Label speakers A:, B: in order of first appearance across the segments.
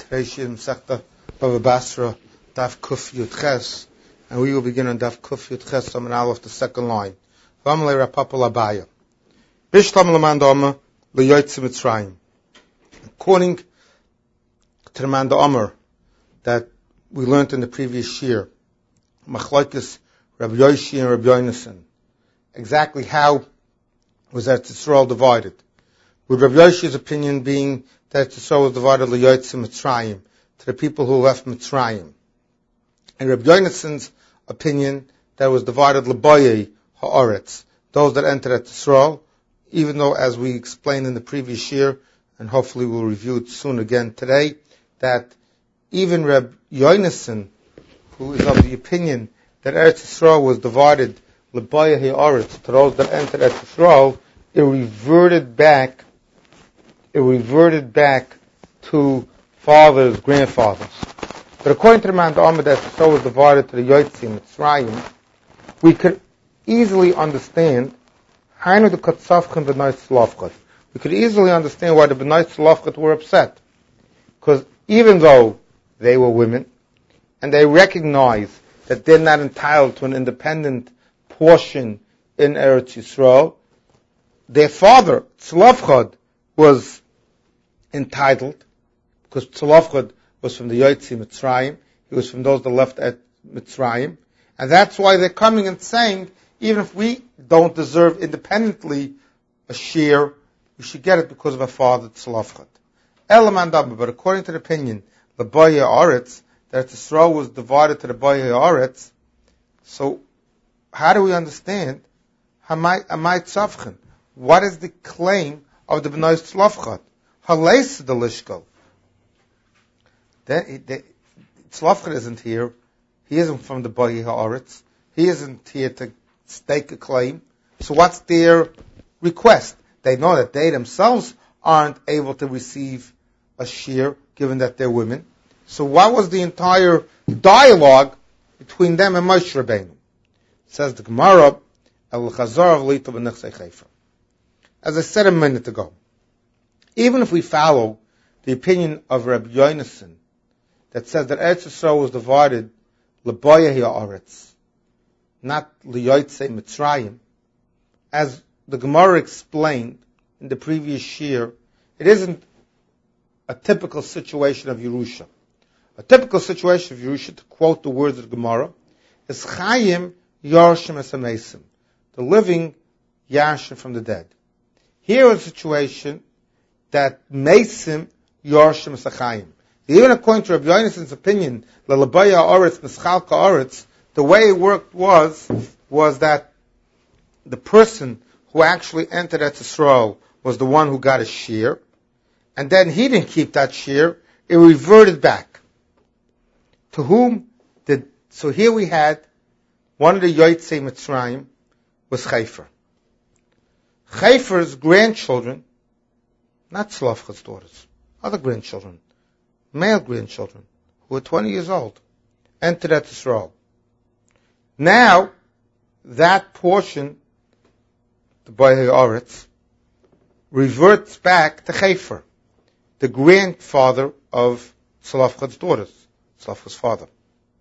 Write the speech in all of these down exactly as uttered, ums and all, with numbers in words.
A: Reishim Sekta Bava Basra Daf Kuf Yud Ches, and we will begin on Daf Kuf Yud Ches Saman Aleph, the second line. V'amalei Rapapa Labaya Bishlam Lamanda L'Yotzim Mitzrayim. According to the Manda Omer that we learned in the previous year, Machlokes Rabbi Yoshi and Rabbi Yonasan, exactly how was Eretz Yisrael divided? With Rabbi Yoshi's opinion being that Eretz Yisrael was divided L'Yotzim Mitzrayim, to the people who left Mitzrayim, and Rabbi Yonasan's opinion that it was divided L'Bayei Ha'aretz, those that entered Eretz Yisrael, even though, as we explained in the previous year, and hopefully we'll review it soon again today, that even Rabbi Yonasan, who is of the opinion that Eretz Yisrael was divided L'Bayei Ha'aretz, to those that entered Eretz Yisrael, it reverted back, it reverted back to fathers, grandfathers. But according to the man, the Amud that Yisrael was divided to the Yotzim, Mitzrayim, we could easily understand Hainu the Katzavchan B'nai Tzlafchat. We could easily understand why the B'nai Tzlafchat were upset. Because even though they were women, and they recognized that they're not entitled to an independent portion in Eretz Yisrael, their father, Tzlafchat, was entitled, because Tzlafchat was from the Yotzim Mitzrayim, he was from those that left at Mitzrayim, and that's why they're coming and saying, even if we don't deserve independently a share, we should get it because of our father Tzlafchat. Elamandam, but according to the opinion, the L'Bayei Ha'aretz, that Yisrael was divided to the L'Bayei Ha'aretz, so how do we understand Hamai Tzavchan? What is the claim of the B'nai Tzlafchat? Haleis the Lishkal. Tzlafchat isn't here. He isn't from the L'Bayei Ha'aretz. He isn't here to stake a claim. So what's their request? They know that they themselves aren't able to receive a share, given that they're women. So what was the entire dialogue between them and Moshe Rabbeinu? Says the Gemara, El Chazar V'Lita B'Nechsei Chayfa. As I said a minute ago, even if we follow the opinion of Rabbi Yonasan that says that Eretz Yisrael was divided L'Bayei Ha'aretz, not L'Yotzei Mitzrayim, as the Gemara explained in the previous year, it isn't a typical situation of Yerusha. A typical situation of Yerusha, to quote the words of the Gemara, is Chayim Yarshim Es HaMeisim, the living Yarshim from the dead. Here is a situation that Meisim Yarshim Es HaChayim. Even according to Rabbi Yonasan's opinion, L'Bayei Ha'aretz Mischalka Ha'aretz, the way it worked was, was that the person who actually entered Eretz Yisrael was the one who got a share, and then he didn't keep that share, it reverted back. To whom did, so here we had, one of the Yotzei Mitzrayim was Chayfer. Chayfer's grandchildren, not Tzlafchat's daughters, other grandchildren, male grandchildren, who were twenty years old, entered Eretz Yisrael. Now, that portion, the L'Bayei Ha'aretz, reverts back to Chayfer, the grandfather of Tzlafchat's daughters, Tzlafchat's father.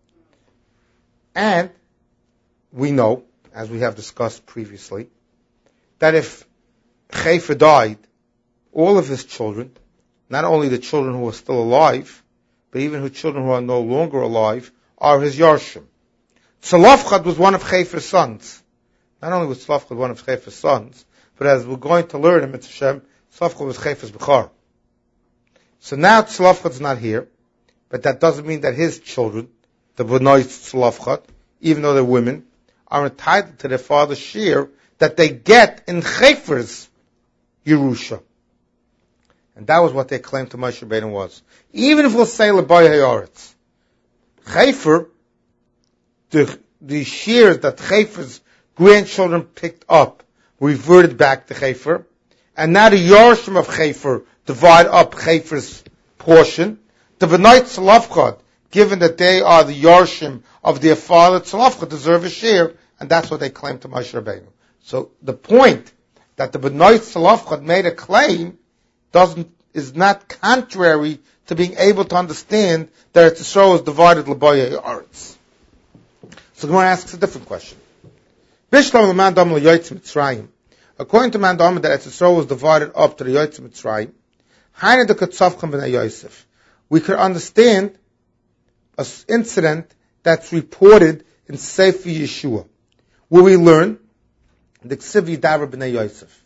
A: And we know, as we have discussed previously, that if Chayfer died, all of his children, not only the children who are still alive, but even the children who are no longer alive, are his Yarshim. Tzlafchat was one of Chayfer's sons. Not only was Tzlafchat one of Chayfer's sons, but as we're going to learn in Mitzvah Shem, Tzlafchat was Chayfer's Bechar. So now Tzlafchat's not here, but that doesn't mean that his children, the B'nai Tzlafchat, even though they're women, are entitled to their father's share that they get in Chayfer's Yerusha. And that was what their claim to Moshe Rabbeinu was. Even if we'll say L'Bayei Ha'aretz, Chayfer, the, the shares that Chayfer's grandchildren picked up reverted back to Chayfer, and now the Yarshim of Chayfer divide up Chayfer's portion. The B'nai Tzlafchat, given that they are the Yarshim of their father Tzlafchat, deserve a share, and that's what they claim to Moshe Rabbeinu. So the point that the B'nai Tzlafchat made a claim doesn't is not contrary to being able to understand that Eretz Yisrael is divided l'bayei aretz. So Gemara asks a different question. Bishlam l'man dam l'yoytz Mitzrayim. According to Man Dama, that Eretz Yisrael was divided up to the Yoytz Mitzrayim, Haina de Katzavchem b'nei Yosef. We could understand an incident that's reported in Sefer Yeshua, where we learn the Ksiv Yidaber b'nei Yosef.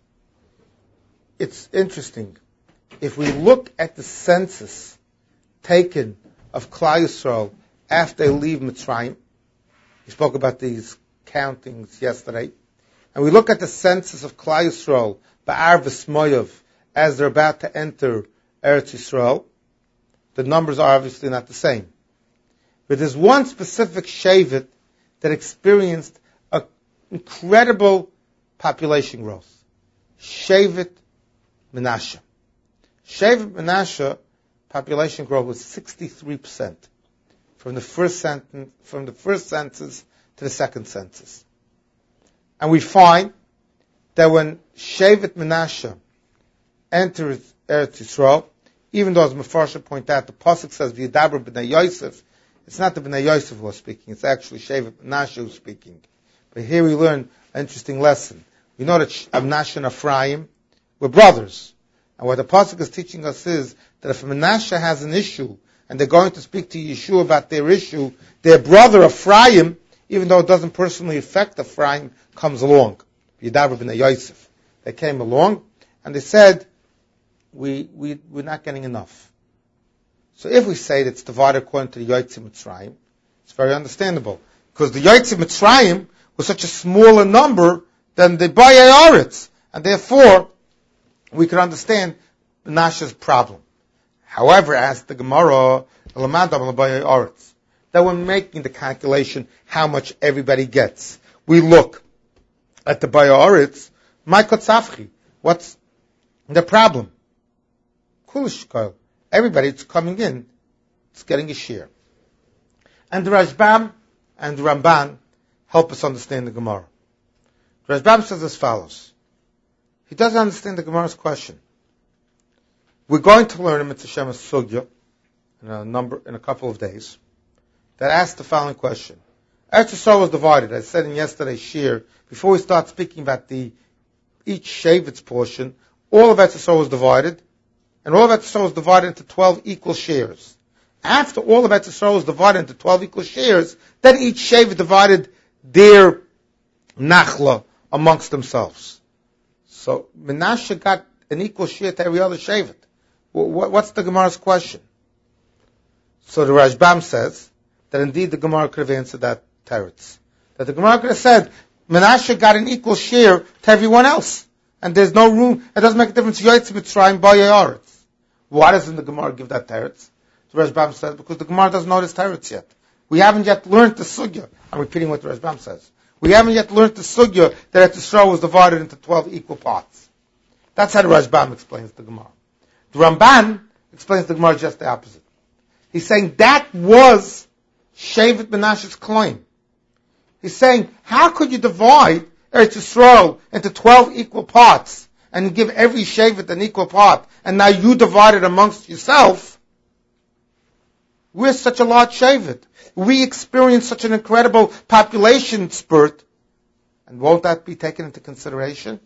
A: It's interesting. If we look at the census taken of Klal Yisrael after they leave Mitzrayim, we spoke about these countings yesterday, and we look at the census of Klal Yisrael, Ba'ar v'Smoyav, as they're about to enter Eretz Yisrael, the numbers are obviously not the same. But there's one specific Shevet that experienced an incredible population growth. Shevet Menashe. Shevet Menashe population growth was sixty-three percent from the first sentence, from the first census to the second census. And we find that when Shevet Menashe enters Eretz Yisrael, even though as Mefarsha point out, the pasuk says V'yidaber b'nei Yosef, it's not the b'nei Yosef who is speaking, it's actually Shevet Menashe who's speaking. But here we learn an interesting lesson. We know that Menashe and Ephraim were brothers. And what the pasuk is teaching us is that if Menashe has an issue, and they're going to speak to Yeshua about their issue, their brother Ephraim, even though it doesn't personally affect Ephraim, comes along. Yidaber b'nei Yosef. They came along, and they said, we, we, we're not getting enough. So if we say that it's divided according to the Yotzei Mitzrayim, it's very understandable. Because the Yotzei Mitzrayim was such a smaller number than the Bayei Aretz. And therefore, we can understand Menashe's problem. However, as the Gemara, that when making the calculation how much everybody gets, we look at the Bayei Aretz, my kotzafchi, what's the problem? Kulishkoil. Everybody that's coming in, it's getting a share. And the Rashbam and the Ramban help us understand the Gemara. The Rashbam says as follows. He doesn't understand the Gemara's question. We're going to learn in Mitzvah Shem Sugya in a number, in a couple of days, that asks the following question. Eretz Yisrael was divided. I said in yesterday's shir, before we start speaking about the each Shevet's portion, all of Eretz Yisrael was divided, and all of Eretz Yisrael was divided into twelve equal shares. After all of Eretz Yisrael was divided into twelve equal shares, then each Shevet divided their nachla amongst themselves. So Menashe got an equal share to every other Shevet. What's the Gemara's question? So the Rashbam says that indeed the Gemara could have answered that teretz. That the Gemara could have said, Menashe got an equal share to everyone else. And there's no room, it doesn't make a difference, Yotzei Mitzrayim, Bayei Aretz. Why doesn't the Gemara give that teretz? The Rashbam says, because the Gemara doesn't know this teretz yet. We haven't yet learned the sugya. I'm repeating what the Rashbam says. We haven't yet learned the sugya that Eretz Yisrael was divided into twelve equal parts. That's how the Rashbam explains the Gemara. The Ramban explains the Gemara just the opposite. He's saying that was Shevet Menashe's claim. He's saying, how could you divide Eretz Yisrael into twelve equal parts and give every Shevet an equal part, and now you divide it amongst yourself? We're such a large Shevet. We experience such an incredible population spurt, and won't that be taken into consideration?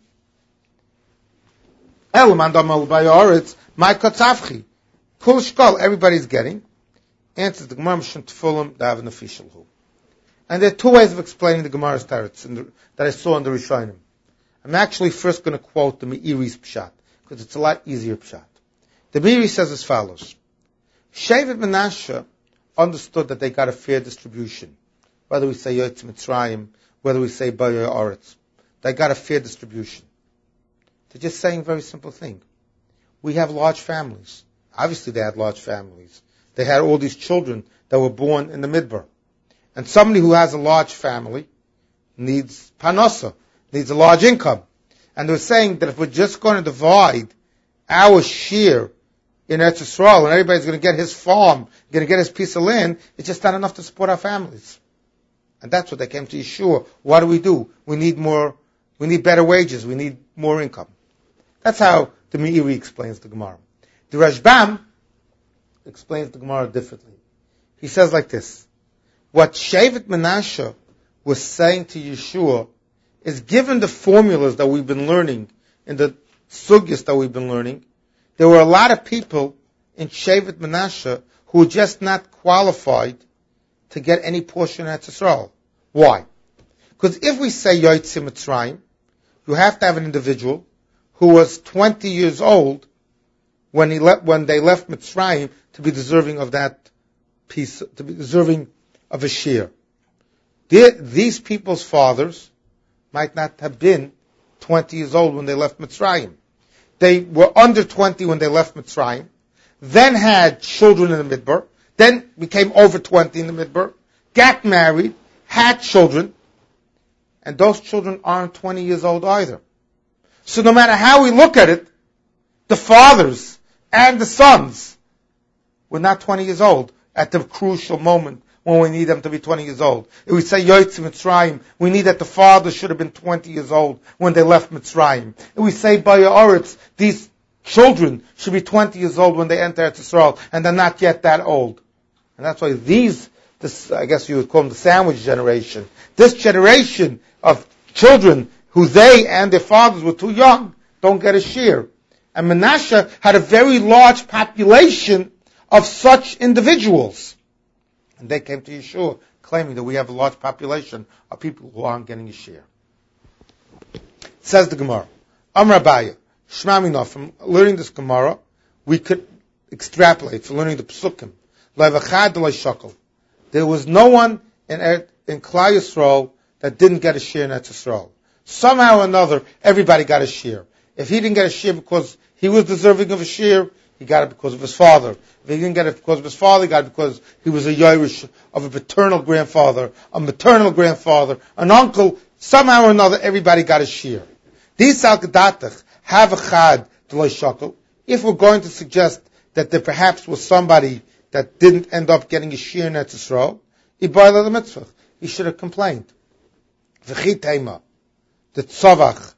A: My kotzafchi. Kul shkol, everybody's getting. Answers the Gemara Mishum Tfulim, Dav Nefishal Hu. And there are two ways of explaining the Gemara's teretz that I saw in the Rishonim. I'm actually first going to quote the Meiri's Pshat, because it's a lot easier Pshat. The Meiri says as follows. Shevet Menashe understood that they got a fair distribution. Whether we say Yotzei Mitzrayim, whether we say Bayei Aretz. They got a fair distribution. They're just saying a very simple thing. We have large families. Obviously they had large families. They had all these children that were born in the Midbar. And somebody who has a large family needs panosa, needs a large income. And they're saying that if we're just going to divide our share in Eretz Yisrael and everybody's going to get his farm, going to get his piece of land, it's just not enough to support our families. And that's what they came to Yeshua. What do we do? We need more, we need better wages, we need more income. That's how the Meiri explains the Gemara. The Rashbam explains the Gemara differently. He says like this: what Shevet Menashe was saying to Yeshua is, given the formulas that we've been learning in the sugyas that we've been learning, there were a lot of people in Shevet Menashe who were just not qualified to get any portion of Eretz Yisrael. Why? Because if we say Yotzei Mitzrayim, you have to have an individual who was twenty years old when he le- when they left Mitzrayim to be deserving of that piece, to be deserving of a share. These people's fathers might not have been twenty years old when they left Mitzrayim. They were under twenty when they left Mitzrayim, then had children in the Midbar, then became over twenty in the Midbar, got married, had children, and those children aren't twenty years old either. So no matter how we look at it, the fathers and the sons were not twenty years old at the crucial moment when we need them to be twenty years old. If we say Yotzei Mitzrayim, we need that the fathers should have been twenty years old when they left Mitzrayim. If we say Baya Oretz, these children should be twenty years old when they enter Eretz Yisrael, and they're not yet that old. And that's why these, this, I guess you would call them the sandwich generation, this generation of children who they and their fathers were too young, don't get a share. And Menashe had a very large population of such individuals. And they came to Yeshua claiming that we have a large population of people who aren't getting a share. Says the Gemara, Amar Abaye, Shema Minah, from learning this Gemara, we could extrapolate from learning the Pesukim. Le'vachad lo shakel. There was no one in, in Klal Yisrael that didn't get a share in Eretz Yisrael. Somehow or another, everybody got a share. If he didn't get a share because he was deserving of a share, he got it because of his father. If he didn't get it because of his father, he got it because he was a Yerush of a paternal grandfather, a maternal grandfather, an uncle. Somehow or another, everybody got a share. These al-Gedatach have a chad d'lo shakel. If we're going to suggest that there perhaps was somebody that didn't end up getting a share in Eretz Yisrael, ibayla the mitzvah, he should have complained. V'chi teima, the tzavach,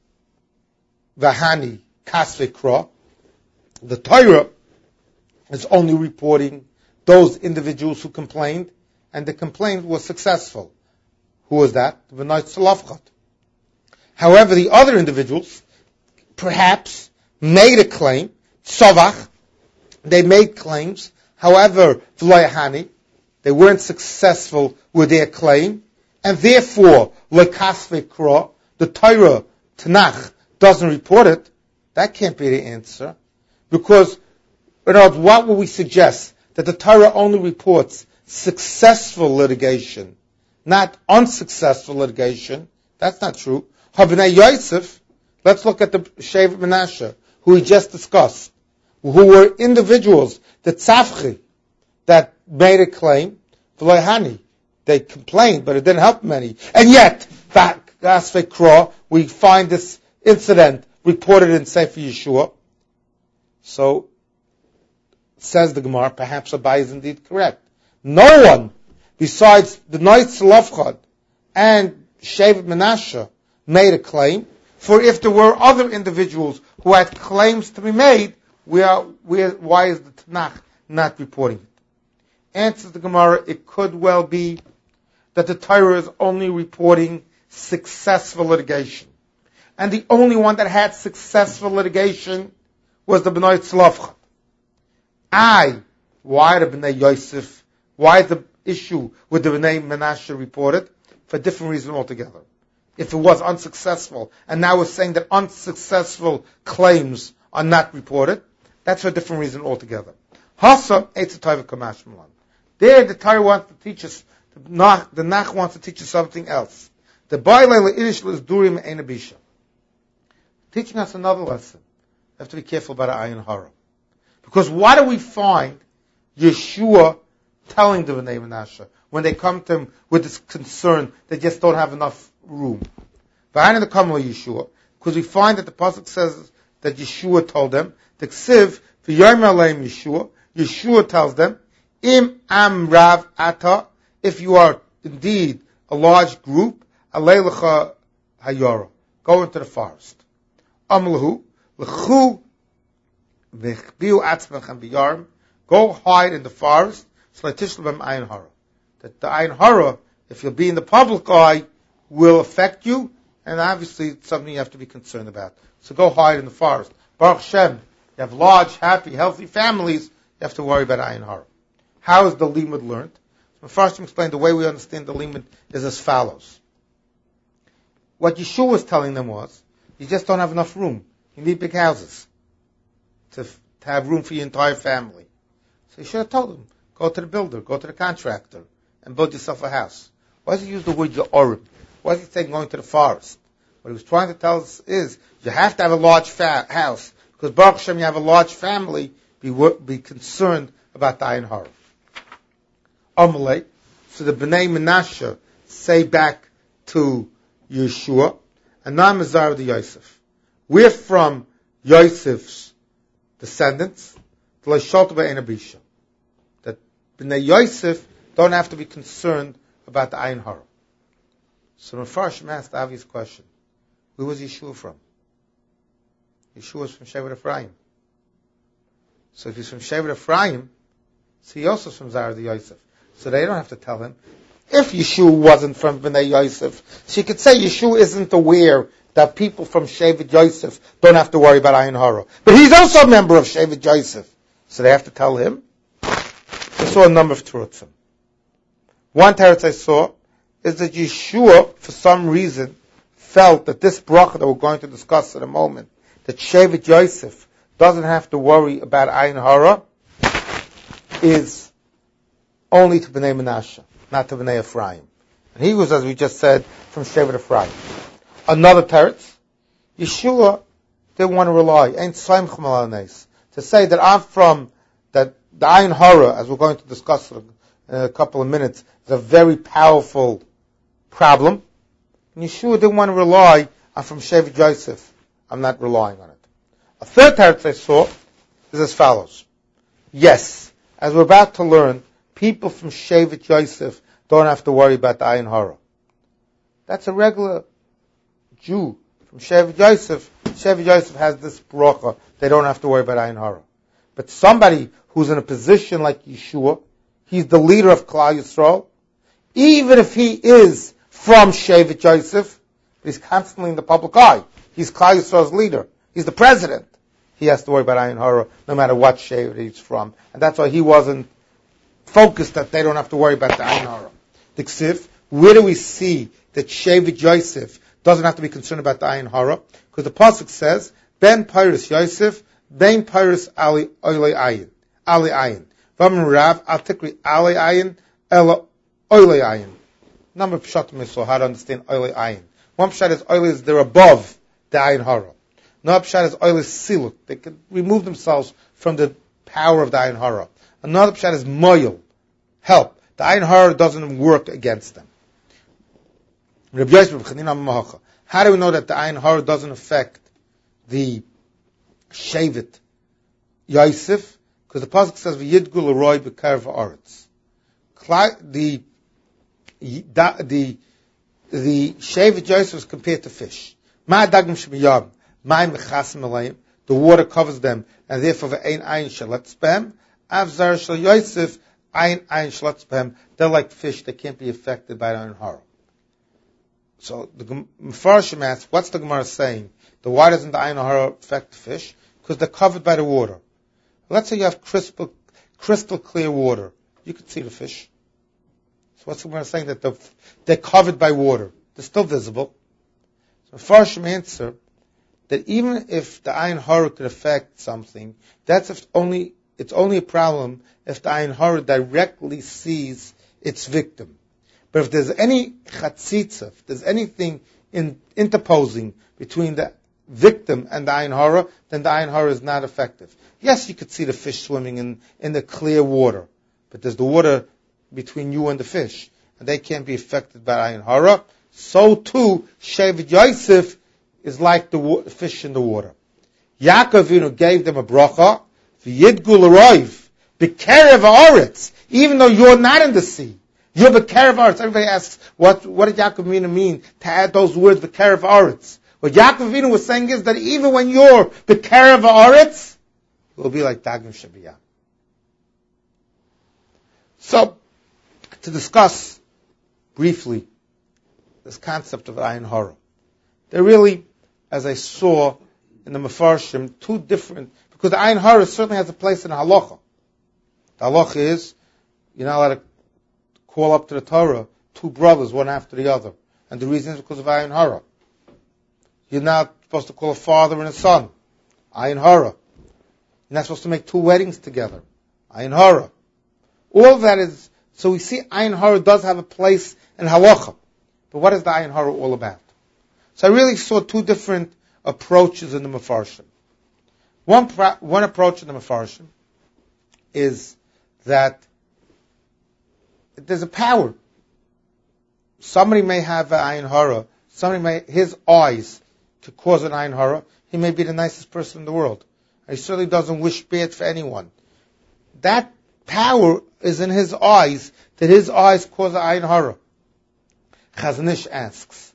A: v'hani, kasvei kra, the Torah is only reporting those individuals who complained, and the complaint was successful. Who was that? The Bnei Tzlafchat. However, the other individuals perhaps made a claim, tzavach, they made claims, however, v'layahani, they weren't successful with their claim, and therefore, lekasvei kra, the Torah, Tanakh, doesn't report it. That can't be the answer. Because, in other words, what would we suggest? That the Torah only reports successful litigation, not unsuccessful litigation. That's not true. Habnei Yosef, let's look at the Shevet Menashe, who we just discussed, who were individuals, the tzavchi, that made a claim, v'lohani, they complained, but it didn't help many. And yet, Kasvei Kra, we find this incident reported in Sefer Yeshua. So, says the Gemara, perhaps Abaye is indeed correct. No one besides the Bnei Tzlafchad and Shevet Menashe made a claim, for if there were other individuals who had claims to be made, we are, we are, why is the Tanakh not reporting it? Answers the Gemara, it could well be that the Torah is only reporting successful litigation. And the only one that had successful litigation was the Bnei Tzlafchat. I, why the Bnei Yosef, why the issue with the Bnei Menashe reported? For a different reason altogether. If it was unsuccessful, and now we're saying that unsuccessful claims are not reported, that's for a different reason altogether. Hasa, Eitz Tova Kamash Milan. There the Torah wants to teach us, the Nach, the Nach wants to teach us something else. The Bailei Le'irish L'Zdurim Ein Abisha. Teaching us another lesson. We have to be careful about Ayin Hara. Because why do we find Yeshua telling the Bnei Menashe when they come to him with this concern, they just don't have enough room? Behind the Kamal Yeshua, because we find that the pasuk says that Yeshua told them, the Ksiv, V'yom Aleim Yeshua, Yeshua tells them, Im Am Rav Ata, if you are indeed a large group, Alei Lecha Hayara, go into the forest. Amlahu, L'chu, V'chbiu Atzmechem B'yarm, Go hide in the forest. That the ayin hara, if you'll be in the public eye, will affect you, and obviously it's something you have to be concerned about. So go hide in the forest. Baruch Hashem, you have large, happy, healthy families, you have to worry about ayin hara. How is the limud learned? So first, I'm explain the way we understand the limud is as follows. What Yeshua was telling them was, you just don't have enough room. You need big houses to, to have room for your entire family. So you should have told them, go to the builder, go to the contractor, and build yourself a house. Why does he use the word Yorim? Why does he say going to the forest? What he was trying to tell us is, you have to have a large fa- house, because Baruch Hashem, you have a large family, be, be concerned about the ayin hara. Amalei, so the Bnei Menashe say back to Yeshua, and now Mizar the Yosef. We're from Yosef's descendants, that Bnei Yosef don't have to be concerned about the ayin hara. So Mefarshim asked the obvious question: where was Yeshua from? Yeshua was from Shevet Ephraim. So if he's from Shevet Ephraim, so he also is from Zar the Yosef. So they don't have to tell him. If Yeshua wasn't from Bnei Yosef, she could say Yeshua isn't aware that people from Shevet Yosef don't have to worry about ayin hara. But he's also a member of Shevet Yosef. So they have to tell him. I saw a number of terutzim. One teretz I saw is that Yeshua, for some reason, felt that this bracha that we're going to discuss in a moment, that Shevet Yosef doesn't have to worry about ayin hara, is only to Bnei Menashe, not to Bnei Ephraim. And he was, as we just said, from Shevet Ephraim. Another teretz, Yeshua didn't want to rely, ain't Saimchem al Nes, to say that I'm from, that the ayin hara, as we're going to discuss in a couple of minutes, is a very powerful problem. And Yeshua didn't want to rely, I'm from Shevet Yosef, I'm not relying on it. A third teretz I saw is as follows. Yes, as we're about to learn, people from Shevet Yosef don't have to worry about the ayin hara. That's a regular Jew from Shevet Yosef. Shevet Yosef has this bracha. They don't have to worry about ayin hara. But somebody who's in a position like Yeshua, he's the leader of Klal Yisrael, even if he is from Shevet Yosef, he's constantly in the public eye. He's Klal Yisrael's leader. He's the president. He has to worry about ayin hara no matter what Shevet he's from. And that's why he wasn't focused that they don't have to worry about the ayin hara. The Ksiv, where do we see that Shevet Yosef doesn't have to be concerned about the ayin hara? Because the pasuk says, Ben Pyrus Yosef, Ben Pyrus Ali Oile Ayin. Ali Ayin. V'amr Rav, Al Tikri Ali Ayin, Ela Oile Ayin. Number of pshatim I saw how to understand Oile Ayin. One pshat is Oile is they're above the ayin hara. Another pshat is Oile is siluk. They can remove themselves from the power of the ayin hara. Another pshat is moyel, help. The ayin hara doesn't work against them. How do we know that the ayin hara doesn't affect the Shevet Yosef? Because the pasuk says v'yidgu l'roi b'karev haaretz. The the the Shevet Yosef is compared to fish. Ma dagim shmiyam, ma'im mechasim alayim. The water covers them, and therefore v'ein ayin shalatz b'hem. Avzar shel Yosef ayin ayin shalatz b'hem. They're like fish; they can't be affected by the ayin hara. So the Mefarshim asks, what's the Gemara saying? The why doesn't the ayin hara affect the fish? Because they're covered by the water. Let's say you have crystal, crystal clear water. You can see the fish. So what's the Gemara saying? That the, they're covered by water. They're still visible. So Mefarshim answer that even if the ayin hara could affect something, that's if only it's only a problem if the ayin hara directly sees its victim. But if there's any chatzitza, if there's anything in, interposing between the victim and the ayin hara, then the ayin hara is not effective. Yes, you could see the fish swimming in, in the clear water, but there's the water between you and the fish, and they can't be affected by ayin hara. So too, Shevet Yosef is like the wa- fish in the water. Yaakov Avinu gave them a bracha, v'yidgu l'roiv, b'kerev haaretz, even though you're not in the sea. You're b'kerev haaretz. Everybody asks, what, what did Yaakov Avinu mean to add those words b'kerev haaretz? What Yaakov Avinu was saying is that even when you're b'kerev haaretz, it will be like dagim shabiyah. So, to discuss briefly this concept of ayin hara, there really, as I saw in the Mefarshim, two different, because the ayin hara certainly has a place in the halacha. The halacha is, you're not allowed to call up to the Torah two brothers, one after the other. And the reason is because of ayin hara. You're not supposed to call a father and a son. Ayin hara. You're not supposed to make two weddings together. Ayin hara. All that is, so we see ayin hara does have a place in halacha. But what is the ayin hara all about? So I really saw two different approaches in the Mefarshim. One, one approach in the Mefarshim is that there's a power. Somebody may have an ayin hara. Somebody may, his eyes to cause an ayin hara. He may be the nicest person in the world. And he certainly doesn't wish bad for anyone. That power is in his eyes, that his eyes cause an ayin hara. Chazon Ish asks,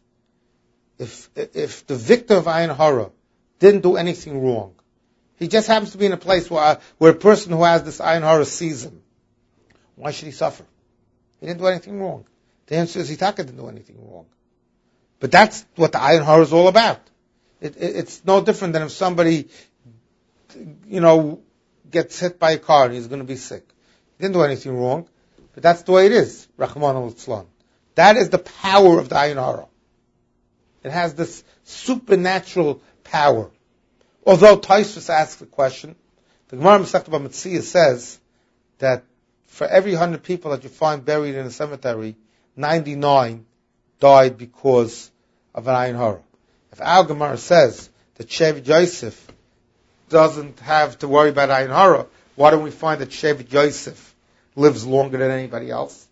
A: if if the victim of ayin hara didn't do anything wrong, he just happens to be in a place where, where a person who has this ayin hara sees him, why should he suffer? He didn't do anything wrong. The answer is Hitaka didn't do anything wrong. But that's what the ayin hara is all about. It, it, it's no different than if somebody, you know, gets hit by a car and he's going to be sick. He didn't do anything wrong, but that's the way it is. Rahman al-Islam. That is the power of the ayin hara. It has this supernatural power. Although Taisvus asks the question, the Gemara Masechta B'Metzia says that for every hundred people that you find buried in a cemetery, ninety-nine died because of an ayin hara. If our Gemara says that Shevet Yosef doesn't have to worry about ayin hara, why don't we find that Shevet Yosef lives longer than anybody else?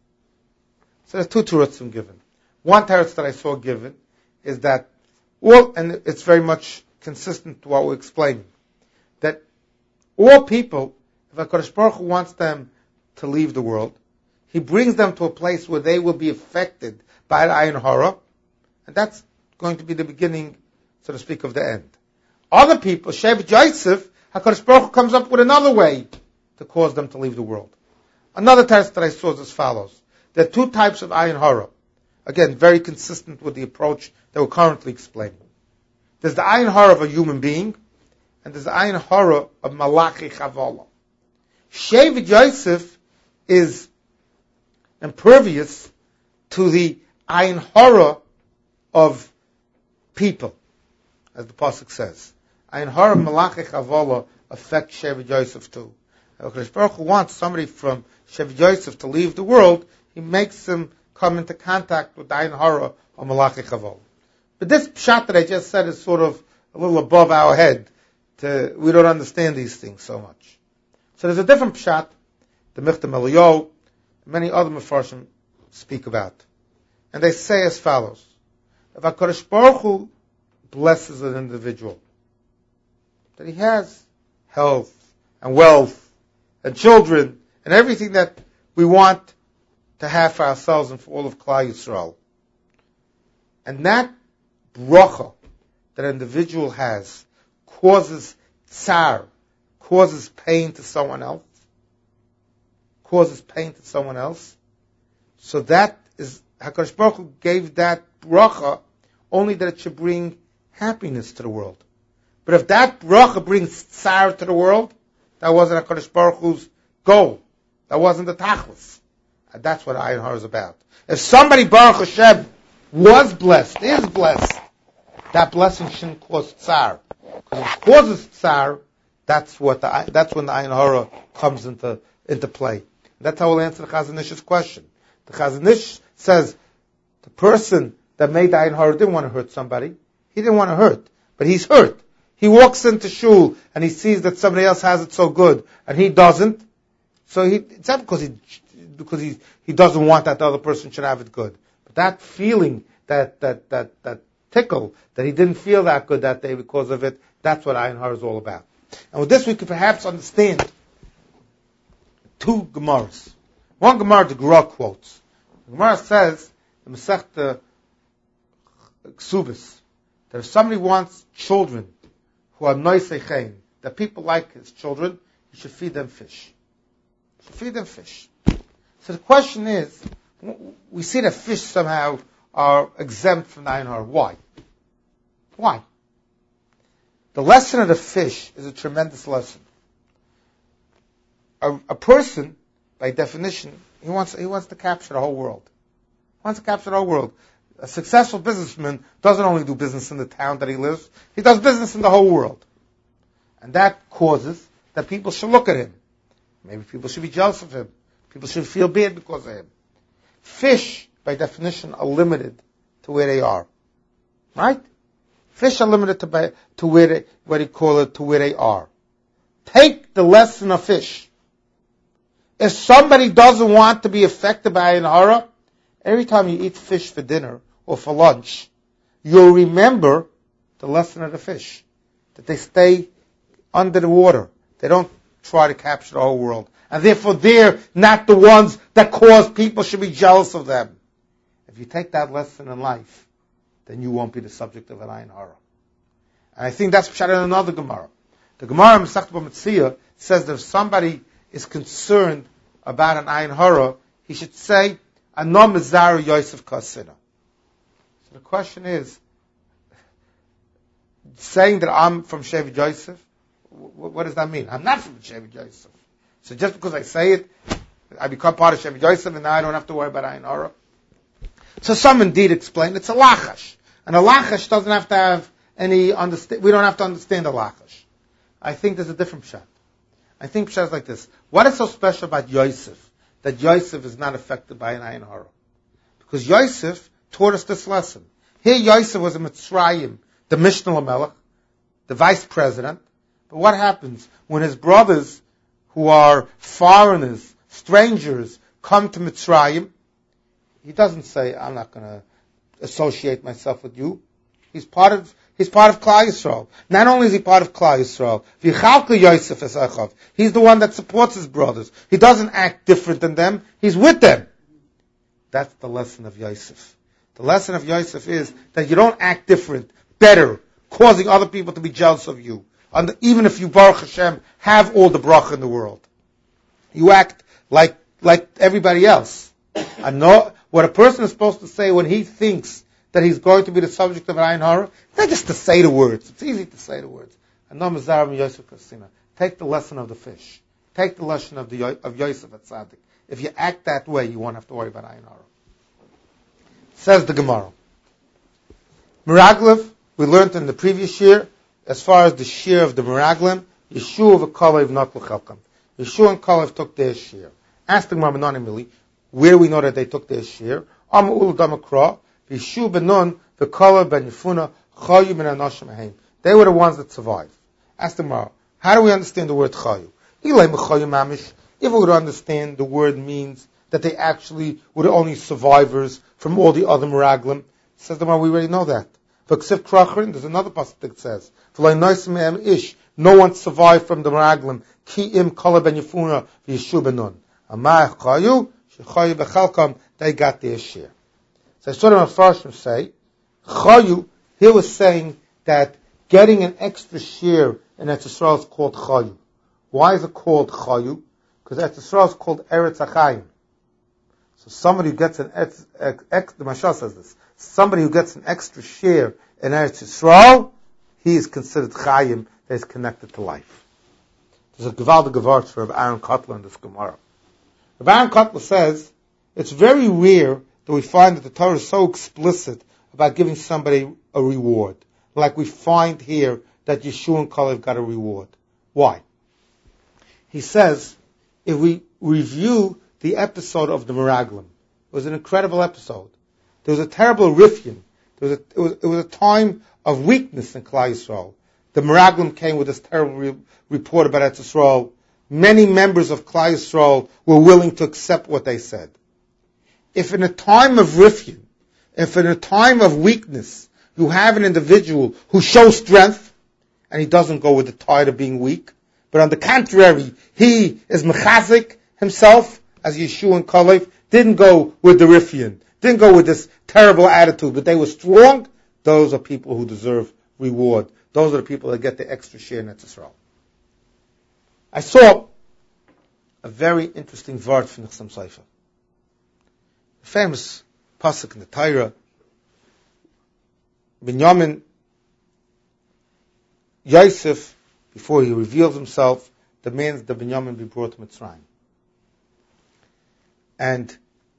A: So there's two terutzim given. One teretz that I saw given is that all, and it's very much consistent to what we're explaining, that all people, if HaKadosh Baruch Hu wants them to leave the world, He brings them to a place where they will be affected by the ayin hara, and that's going to be the beginning, so to speak, of the end. Other people, Shevet Yosef, HaKadosh Baruch Hu comes up with another way to cause them to leave the world. Another test that I saw is as follows. There are two types of ayin hara. Again, very consistent with the approach that we're currently explaining. There's the ayin hara of a human being, and there's the ayin hara of Malachi Chavala. Shevet Yosef is impervious to the ayin hara of people, as the pasuk says. Ayin hara of Malachi Chavala affects Shevet Yosef too. If Baruch Hu wants somebody from Shevet Yosef to leave the world, He makes him come into contact with the ayin hara of Malachi Chavala. But this pshat that I just said is sort of a little above our head. To, we don't understand these things so much. So there's a different pshat, the Michtam Eliyahu, many other Mefarshim speak about. And they say as follows. If HaKadosh Baruch Hu blesses an individual, that he has health and wealth and children and everything that we want to have for ourselves and for all of Klal Yisrael, and that bracha that an individual has causes tsar, causes pain to someone else, causes pain to someone else, so that is, HaKadosh Baruch Hu gave that bracha only that it should bring happiness to the world. But if that bracha brings tsar to the world, that wasn't HaKadosh Baruch Hu's goal. That wasn't the tachlis. And that's what ayin hara is about. If somebody, Baruch Hashem, was blessed, is blessed, that blessing shouldn't cause tsar. Because if it causes tsar, that's what the, that's when the ayin hara comes into into play. That's how we'll answer the Chazon Ish's question. The Chazon Ish says the person that made the ayin hara didn't want to hurt somebody. He didn't want to hurt, but he's hurt. He walks into shul and he sees that somebody else has it so good and he doesn't. So he, it's not because he because he he doesn't want that the other person should have it good. But that feeling, that that that that tickle, that he didn't feel that good that day because of it, that's what ayin hara is all about. And with this we could perhaps understand two Gemaras. One Gemara the Gra quotes. The Gemara says, the Masechta Ksubis, that if somebody wants children who are noisei chen, that people like his children, you should feed them fish. You should feed them fish. So the question is, we see that fish somehow are exempt from the Ayin Hara. Why? Why? The lesson of the fish is a tremendous lesson. A, a person, by definition, he wants he wants to capture the whole world. He wants to capture the whole world. A successful businessman doesn't only do business in the town that he lives, he does business in the whole world. And that causes that people should look at him. Maybe people should be jealous of him. People should feel bad because of him. Fish, by definition, are limited to where they are. Right? Fish are limited to, by, to where they, what do you call it, to where they are. Take the lesson of fish. If somebody doesn't want to be affected by Ayin Hara, every time you eat fish for dinner or for lunch, you'll remember the lesson of the fish. That they stay under the water. They don't try to capture the whole world. And therefore they're not the ones that cause people should be jealous of them. If you take that lesson in life, then you won't be the subject of an Ayin Hara. And I think that's pshat in another Gemara. The Gemara in Masechet Bava Metzia says that if somebody is concerned about an Ayin Hara, he should say, Ano Mizar Yosef Kasina. So the question is, saying that I'm from Shevet Yosef, what does that mean? I'm not from Shevet Yosef. So just because I say it, I become part of Shevet Yosef and now I don't have to worry about Ayin Hara. So some indeed explain it's a lachash. And a lachash doesn't have to have any understand, we don't have to understand a lachash. I think there's a different pshat. I think pshat is like this. What is so special about Yosef that Yosef is not affected by an Ayin Hara? Because Yosef taught us this lesson. Here Yosef was a Mitzrayim, the Mishnah Lamelech, the vice president. But what happens when his brothers, who are foreigners, strangers, come to Mitzrayim? He doesn't say, I'm not going to associate myself with you. He's part of He's part of Klal Yisrael. Not only is he part of Klal Yisrael, V'yichalka Yosef es Echav. He's the one that supports his brothers. He doesn't act different than them. He's with them. That's the lesson of Yosef. The lesson of Yosef is that you don't act different, better, causing other people to be jealous of you. And even if you, Baruch Hashem, have all the bracha in the world. You act like like everybody else. And no, what a person is supposed to say when he thinks that he's going to be the subject of an Ayin Hara, not just to say the words. It's easy to say the words. Take the lesson of the fish. Take the lesson of the of Yosef at Tzaddik. If you act that way, you won't have to worry about Ayin Hara. Says the Gemara. Meraglim, we learned in the previous year, as far as the shear of the Meraglim, Yeshua and Kalev not l'chalkam. Yeshua and Kalev took their shear. Ask the Gemara, Mili, where do we know that they took their shear? Am ul damakra. Yeshua ben Nun, the Kalev ben Yefuna, Chayu ben Anoshim Ahem. They were the ones that survived. Ask the Gemara, how do we understand the word Chayu? Ilay mechayu mamish. If we would understand the word means that they actually were the only survivors from all the other Meraglim, says the Gemara, we already know that. For Ksiv Krachrin, there's another pasuk that says, V'lay noisim me'em ish. No one survived from the Meraglim. Ki im Kalev ben Yefuna, Yeshua ben Nun. Amai Chayu, shechayu bechalkam. They got their share. So I saw the Mefarshim say, Chayu, he was saying that getting an extra share in Eretz Yisrael is called Chayu. Why is it called Chayu? Because Eretz Yisrael is called Eretz HaChayim. So somebody who gets an ex, ex, ex, the Mashal says this, somebody who gets an extra share in Eretz Yisrael, he is considered Chayim, that is connected to life. There's a Gevaldig Gevartz for Rabbi Aaron Kotler in this Gemara. Rabbi Aaron Kotler says, it's very rare that we find that the Torah is so explicit about giving somebody a reward. Like we find here that Yeshua and Kalev got a reward. Why? He says, if we review the episode of the Meraglim, it was an incredible episode. There was a terrible rifyin. There was a, it, was, it was a time of weakness in Klal Yisrael. The Meraglim came with this terrible re- report about Eretz Yisrael. Many members of Klal Yisrael were willing to accept what they said. If in a time of rifyin, if in a time of weakness, you have an individual who shows strength, and he doesn't go with the tide of being weak, but on the contrary, he is mechazik himself, as Yeshua and Kalev, didn't go with the rifyin, didn't go with this terrible attitude, but they were strong, those are people who deserve reward. Those are the people that get the extra share in Eretz Yisrael. I saw a very interesting word from Nechsam Sefer. famous pasuk in the Torah, Binyamin, Yosef, before he reveals himself, demands that Binyamin be brought to Mitzrayim. And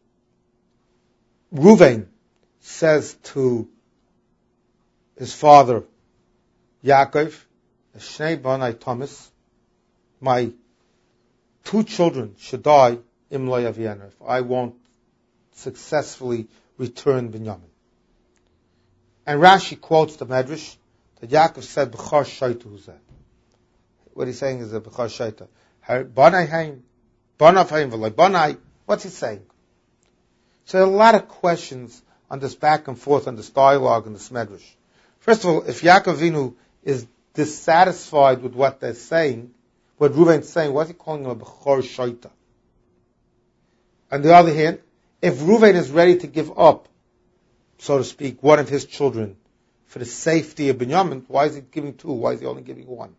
A: Reuven says to his father, Yaakov, Shnei Banai Thomas, my two children should die, Im lo yavienu, if I won't successfully return Binyamin. And Rashi quotes the Medrash that Yaakov said, B'char shaita huzeh. What he's saying is a B'char shaita. Banai haim, banav haim v'loi banai. What's he saying? So there are a lot of questions on this back and forth, on this dialogue, and this Medrash. First of all, if Yaakov Avinu is dissatisfied with what they're saying, what Reuven's saying, what's he calling him a B'chor Shaita? On the other hand, if Reuven is ready to give up, so to speak, one of his children for the safety of Binyamin, why is he giving two? Why is he only giving one?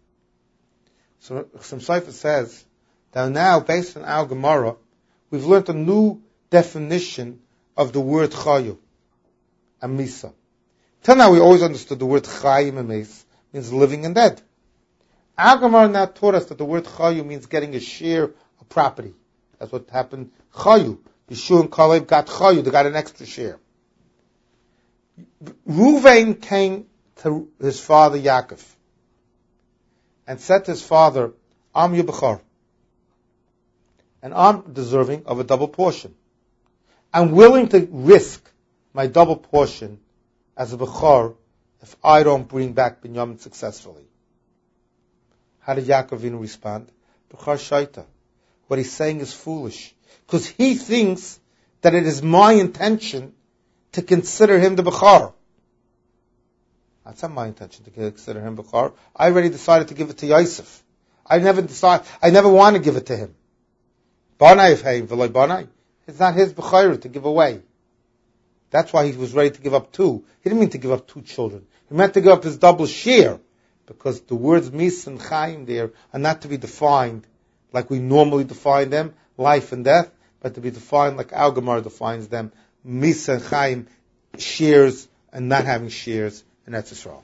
A: So some Sefer says that now, based on our Gemara, we've learned a new definition of the word chayu and misa. Till now, we always understood the word chayim and mes means living and dead. Our Gemara now taught us that the word chayu means getting a share of property. That's what happened. Chayu, Yeshua and Kalev got chayu; they got an extra share. Reuven came to his father Yaakov and said to his father, "Am Yibachar, and I'm deserving of a double portion. I'm willing to risk my double portion as a Bechor if I don't bring back Binyamin successfully." How did Yaakov Avinu respond? Bechor shaita. What he's saying is foolish, because he thinks that it is my intention to consider him the Bechor. That's not my intention to consider him Bechor. I already decided to give it to Yosef. I never decide. I never want to give it to him. Banai of Haim, v'loi banai. It's not his Bechor to give away. That's why he was ready to give up two. He didn't mean to give up two children. He meant to give up his double share, because the words mis and chaim there are not to be defined like we normally define them, life and death, but to be defined like our Gemara defines them, mis and chaim, shares and not having shares in Eretz Yisrael.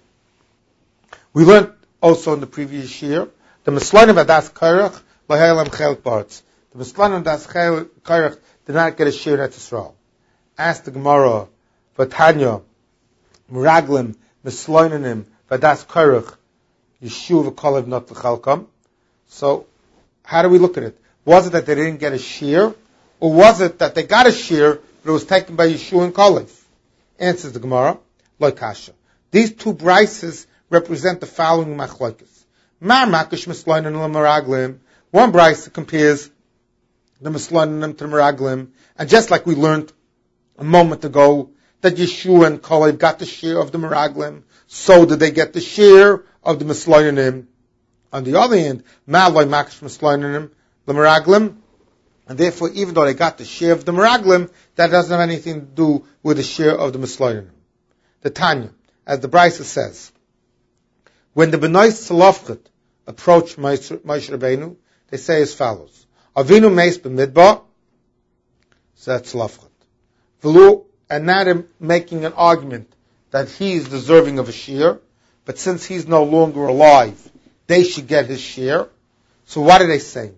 A: We learned also in the previous year, the Mislanim Adas Kairach, Lahelam Chelik Bartz. The Mislanim Adas Kairach did not get a share in Eretz Yisrael. Asked the Gemara, Vatanya, Meraglim, Mislanim Adas Kairach, Yeshuv Kalev not the Chalkam. So, how do we look at it? Was it that they didn't get a share, or was it that they got a share, but it was taken by Yeshua and Kalev? Answers the Gemara, Lo Kasha. These two brises represent the following machlokes. Mar makish mislanim l'meraglim. One brise compares the mislanim to the meraglim, and just like we learned a moment ago that Yeshua and Kalev got the share of the meraglim, so did they get the share of the mislanim. On the other hand, mar lo makish mislanim l'meraglim, and therefore, even though they got the share of the meraglim, that doesn't have anything to do with the share of the mislanim. The Tanya, as the Brisa says, when the Bnei Tzlofchot approach Moshe Rabbeinu, they say as follows: Avinu meis b'midbar, so that's Tzlofchot. V'lu, and now they're making an argument that he is deserving of a share, but since he's no longer alive, they should get his share. So what are they saying?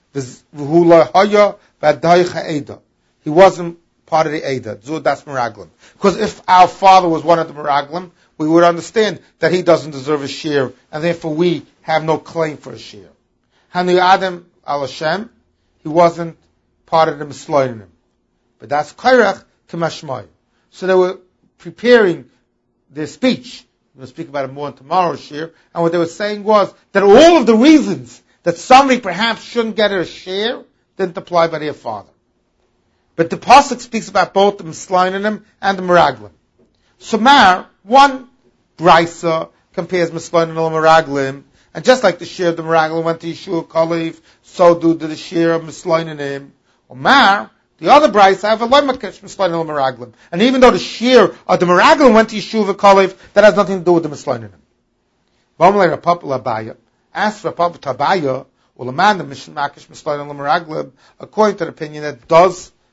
A: He wasn't part of the Eidah. Zu das Meraglim. Because if our father was one of the Meraglim, we would understand that he doesn't deserve a share, and therefore we have no claim for a share. Hani Adam al Hashem, he wasn't part of the Misloinim. But that's Kairach K'mashmai. So they were preparing their speech. We'll speak about it more in tomorrow's share. And what they were saying was that all of the reasons that somebody perhaps shouldn't get a share didn't apply by their father. But the Pasuk speaks about both the Mislanim and the Meraglim. So Mar, one Brisa compares Mislanim and Meraglim, and just like the share of the Meraglim went to Yeshua Kalev, so do the share of Mislanim. Or Mar, the other Brisa have a Loimakesh Mislanim and Meraglim. And even though the share of the Meraglim went to Yeshua Kalev, that has nothing to do with the Mislanim. V'amalei Rapapa Labaya, asked Rapapa Tabaya, Ulaman the Mishnah Makesh Mislanim and Meraglim, according to the opinion that does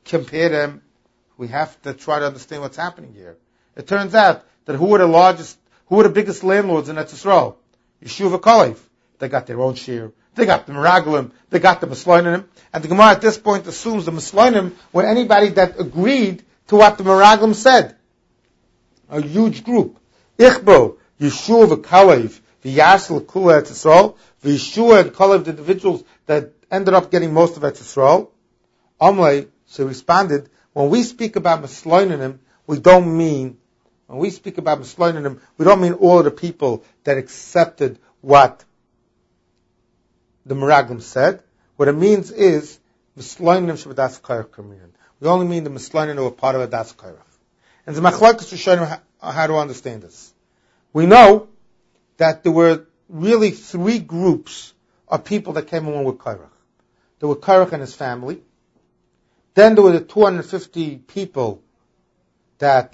A: compare them, we have to try to understand what's happening here. It turns out that who were the largest, who were the biggest landlords in Eretz Yisrael? Yeshuva Kalev. They got their own share. They got the Meraglim. They got the Misloinim. And the Gemara at this point assumes the Misloinim were anybody that agreed to what the Meraglim said. A huge group. Ichbo, Yeshua Kalev, V'yasel Kula Eretz Yisrael, V'yeshua and Kalev, the individuals that ended up getting most of Eretz Yisrael. Amlei, so he responded, when we speak about Misloinim, we don't mean, when we speak about Misloinim, we don't mean all of the people that accepted what the Meraglim said. What it means is Misloinim Shabbadas Kairach Kamiyan. We only mean the Misloinim who are part of Adas Kairach. And the Machlokes Rishonim how to understand this. We know that there were really three groups of people that came along with Kairach. There were Kairach and his family. Then there were the two hundred fifty people that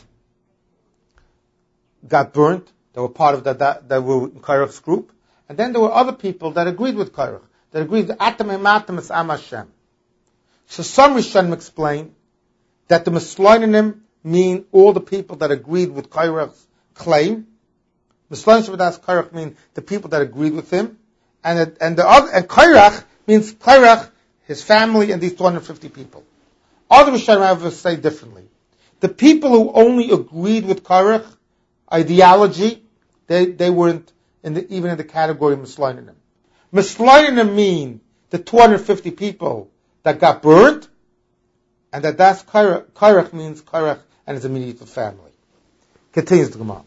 A: got burnt, that were part of that, that, that were in Kairach's group. And then there were other people that agreed with Kairach, that agreed with Atam Ematam Es Am Hashem. So some Rishonim explain that the Misloinim mean all the people that agreed with Kairach's claim. Misloinim Shabbadas Kairach mean the people that agreed with him. And, it, and the other, and Kairach means Kairach, his family, and these two hundred fifty people. Other Rishonim have to say differently. The people who only agreed with Kairach ideology, they, they weren't in the, even in the category of Misloinim. Misloinim mean the two hundred fifty people that got burned, and that that's Kairach. Kairach means Kairach and his immediate family. Continues the Gemara.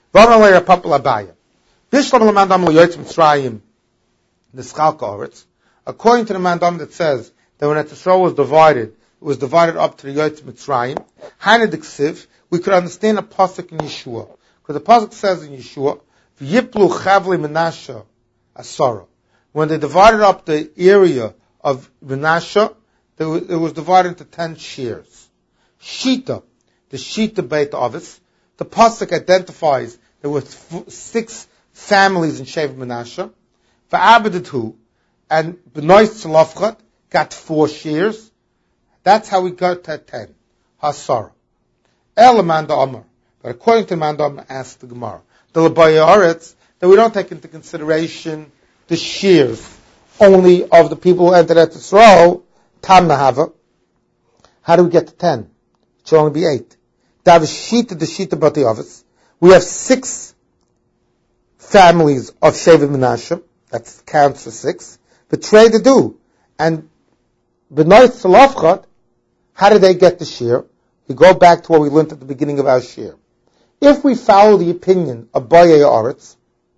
A: According to the Mandam that says that when Eretz Yisrael was divided, it was divided up to the Yotz Mitzrayim. Hanedik Siv, we could understand a pasuk in Yeshua. Because the pasuk says in Yeshua, V'yiplu chavli Menashe asara. When they divided up the area of Menashe, it was divided into ten shares. Shita, the Shita Beit Avis, the pasuk identifies there were six families in Shevet Menashe. V'abedethu, and B'nai Tzlafchat got four shares. That's how we got to ten. Hasara. El Manda Amar. But according to Manda Amar, asked the Gemara, the L'bayaretz, that we don't take into consideration the shares only of the people who entered Eretz Yisrael, Tam Nahava. How do we get to ten? It should only be eight. Dav Shita, the Shita Bati Avis. We have six families of Shevet Menashe. That counts for six. Betray the do. And B'nai Tzlafchat, how did they get the share? We go back to what we learned at the beginning of our share. If we follow the opinion of Bayei Aretz,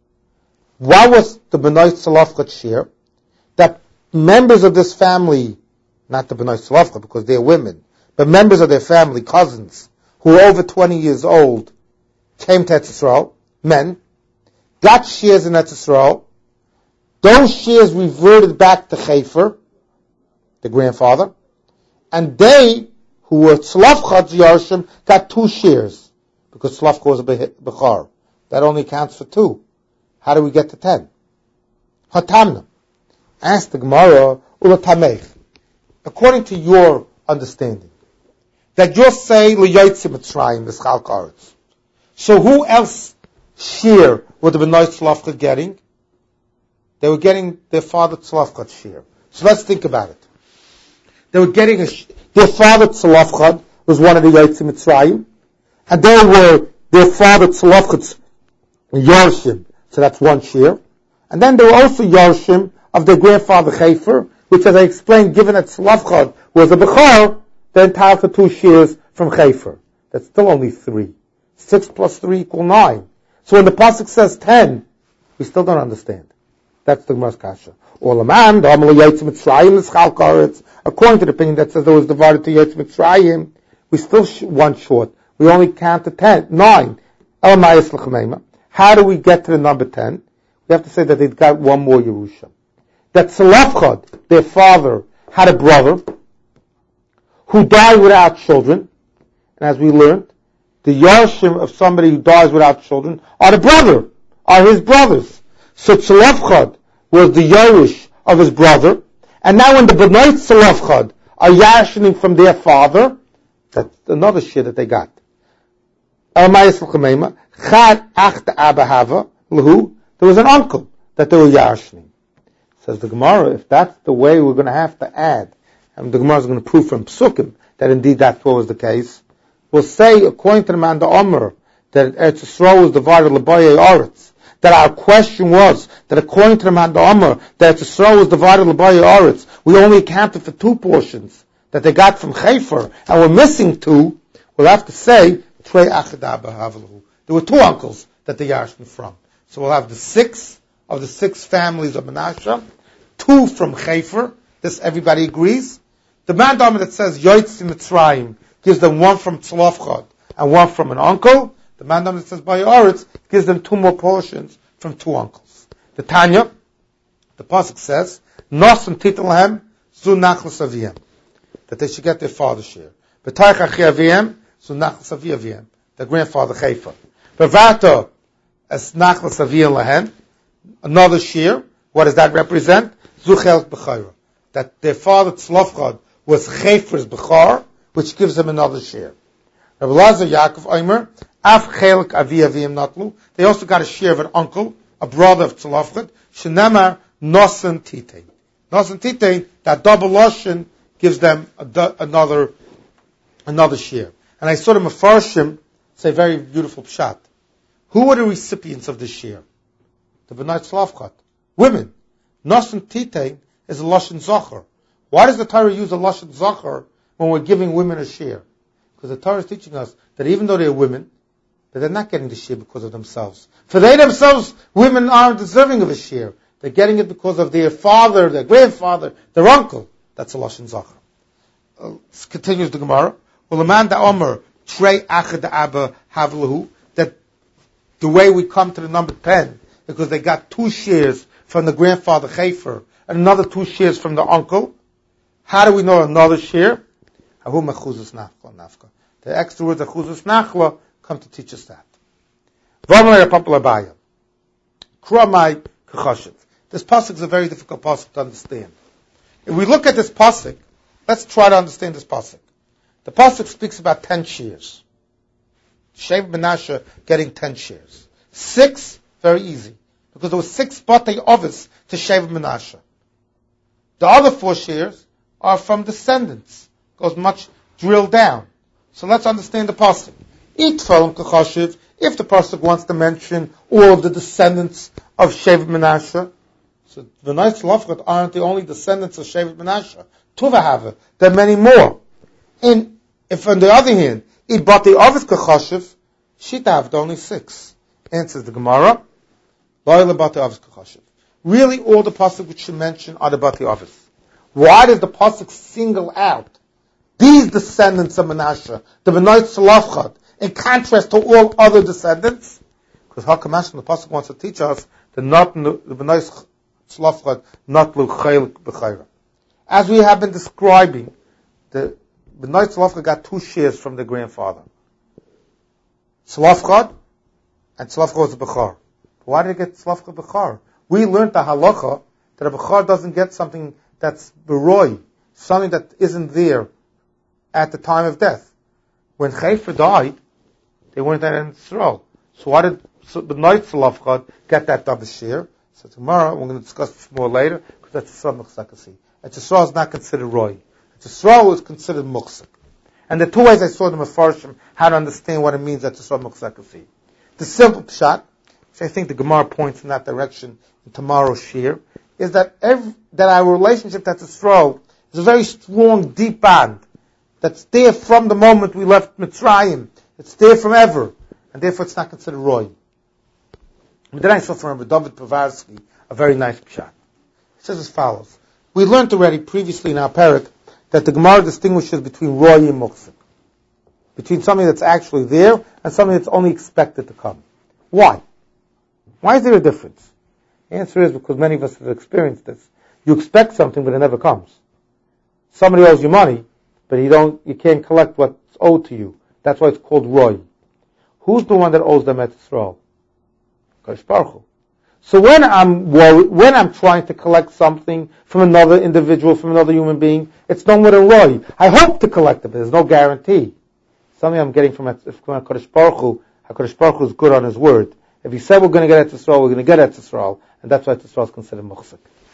A: what was the B'nai Tzlafchat share? That members of this family, not the B'nai Tzlafchat because they're women, but members of their family, cousins, who were over twenty years old, came to Eretz Yisrael, men, got shares in Eretz Yisrael. Those shares reverted back to Chafer, the grandfather, and they, who were Tzlafchat Yarshim, got two shares, because Tzlafchat was a Bechar. That only counts for two. How do we get to ten? Hatamna. Ask the Gemara, Ulatamech. According to your understanding, that you'll say, L'yotzim Mitzrayim, the Chalk Aretz. So who else share were the B'nai Tzlafchat getting? They were getting their father Tzlafchat share. So let's think about it. They were getting a, their father Tzlafchat was one of the Yotzim Mitzrayim, and they were their father Tzlafchat's Yarshim, so that's one share. And then they were also Yarshim of their grandfather Chafer, which, as I explained, given that Tzlafchat was a Bechar, then entitled for two shares from Chafer. That's still only three. Six plus three equal nine. So when the pasuk says ten, we still don't understand. That's the Gemara's kasha. According to the opinion that says it was divided to Yotz Mitzrayim, we still sh- one short. We only count to ten, nine. How do we get to the number ten? We have to say that they've got one more Yerusha. That Tzlafchat, their father, had a brother who died without children. And as we learned, the Yarshim of somebody who dies without children are the brother, are his brothers. So Tzlafchat was the Yerush of his brother, and now when the B'nai Tzlafchat are yarshening from their father. That's another share that they got. There was an uncle that they were yarshening. Says the Gemara, if that's the way we're going to have to add, and the Gemara is going to prove from Psukim that indeed that's what was the case, we'll say, according to the man, the Omer, that Eretz Yisrael was divided l'bayei aretz, that our question was that according to the man, the Omer, that Eretz Yisrael was divided l'bayei aretz, we only accounted for two portions that they got from Chayfer, and we're missing two, we'll have to say, Trei Achad Abba Havelu. There were two uncles that they yarshed from. So we'll have the six of the six families of Menashe, two from Chayfer. This everybody agrees. The man that says Yotzim Mitzrayim gives them one from Tzlofchad and one from an uncle. The man that says Bayei Aretz gives them two more portions from two uncles. The Tanya, the pasuk says, Nosan Titan Lahem Zu Nachlas Aviyem, that they should get their father's share. B'Tarich Achi Aviyem Zu Nachlas Aviyem, the grandfather Chayfer. B'Vato as Nachlas Aviyem Lahem, another share. What does that represent? Zu Chelik B'Chayra, that their father Tzlofchad was Chayfer's Bechar, which gives them another share. Rabbi Lazar Yaakov Omer, Af Chelik Avi Aviyim Natlu, they also got a share of an uncle, a brother of Tzlofchad, Shenemar Nosan Titein. Nosan Titein, that double Lashon gives them a, another another share. And I saw the Mefarshim say very beautiful pshat. Who were the recipients of this share? The Bnei Tzlofchad. Women. Nosan Titein is a Lashon Zachar. Why does the Torah use a Lashon Zachar when we're giving women a share? Because the Torah is teaching us that even though they're women, that they're not getting the share because of themselves. For they themselves, women aren't deserving of a share. They're getting it because of their father, their grandfather, their uncle. That's a Lashon Zachar. Uh, continues the Gemara. Well, the man that Omer, Trei Achad Abba Havlahu, that the way we come to the number ten, because they got two shares from the grandfather Chayfer, and another two shares from the uncle. How do we know another share? The extra words Achuzus Nachla come to teach us that. This pasuk is a very difficult pasuk to understand. If we look at this pasuk, let's try to understand this pasuk. The pasuk speaks about ten shares. Shev Menashe getting ten shares. Six, very easy, because there were six batei ovis to Shev Menashe. The other four shares are from descendants. Goes much drilled down. So let's understand the pasuk. If the pasuk wants to mention all of the descendants of Shevet Menashe, so the Bnei Tzlofchad aren't the only descendants of Shevet Menashe. Tuvahava, there are many more. And if on the other hand, it bought the Ovis Kachashiv, she'd have only six. Answers the Gemara. Really, all the pasuk which should mention are the Bati Ovis. Why does the pasuk single out these descendants of Menashe, the Bnei Tzlofchad, in contrast to all other descendants? Because Hakamash, the pasuk wants to teach us that not the Bnei Tzlofchad not l'chaylik b'chayra. As we have been describing, the Bnei Tzlofchad got two shares from the grandfather, Tzlofchad, and Tzlofchad was a bechar. Why did he get Tzlofchad bechar? We learned the halacha that a bechar doesn't get something that's beroy, something that isn't there at the time of death. When Chayfer died, they weren't at Yisrael. So why did the Bnei Tzlofchad get that double share? So tomorrow we're going to discuss this more later, because that's a Yisrael Mechzakasi. Yisrael is not considered roy. Yisrael is considered Muksik. And the two ways I saw the Mefarshim how to understand what it means that Yisrael Mechzakasi. The simple pshat, which I think the Gemara points in that direction in tomorrow's shir, is that every, that our relationship to Yisrael is a very strong, deep bond that's there from the moment we left Mitzrayim. It's there from ever, and therefore it's not considered roy. But then I saw from Rabbi David Povarsky a very nice pshat. It says as follows. We learned already previously in our parak that the Gemara distinguishes between roy and muksik, between something that's actually there and something that's only expected to come. Why? Why is there a difference? The answer is because many of us have experienced this. You expect something, but it never comes. Somebody owes you money, but you don't, you can't collect what's owed to you. That's why it's called roy. Who's the one that owes them at Yisrael? Kadosh Baruch Hu.
B: So when I'm worried, when I'm trying to collect something from another individual, from another human being, it's no more than roy. I hope to collect it, but there's no guarantee. Something I'm getting from HaKadosh Baruch Hu, HaKadosh Baruch Hu is good on His word. If He said we're going to get Eretz Yisrael, we're going to get Eretz Yisrael, and that's why Eretz Yisrael is considered muchzik.